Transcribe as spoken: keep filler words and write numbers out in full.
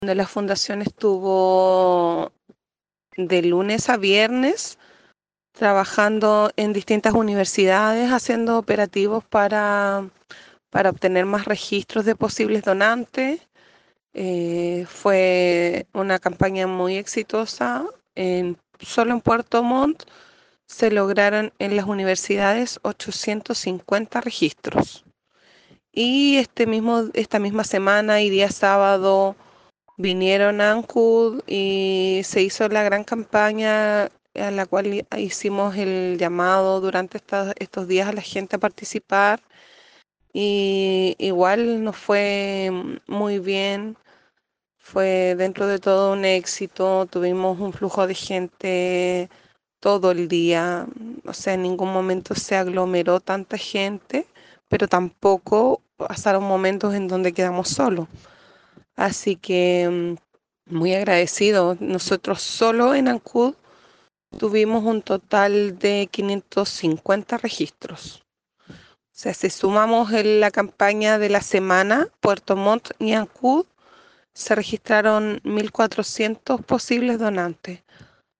donde la fundación estuvo de lunes a viernes trabajando en distintas universidades, haciendo operativos para, para obtener más registros de posibles donantes. Eh, fue una campaña muy exitosa. En, solo en Puerto Montt se lograron en las universidades ochocientos cincuenta registros. Y este mismo, esta misma semana y día sábado vinieron a Ancud y se hizo la gran campaña a la cual hi- hicimos el llamado durante esta- estos días a la gente a participar. Y igual nos fue mm, muy bien, fue dentro de todo un éxito, tuvimos un flujo de gente todo el día, o sea, en ningún momento se aglomeró tanta gente, pero tampoco pasaron momentos en donde quedamos solos. Así que mm, muy agradecido. Nosotros solo en Ancud tuvimos un total de quinientos cincuenta registros. O sea, si sumamos en la campaña de la semana, Puerto Montt y Ancud, se registraron mil cuatrocientos posibles donantes.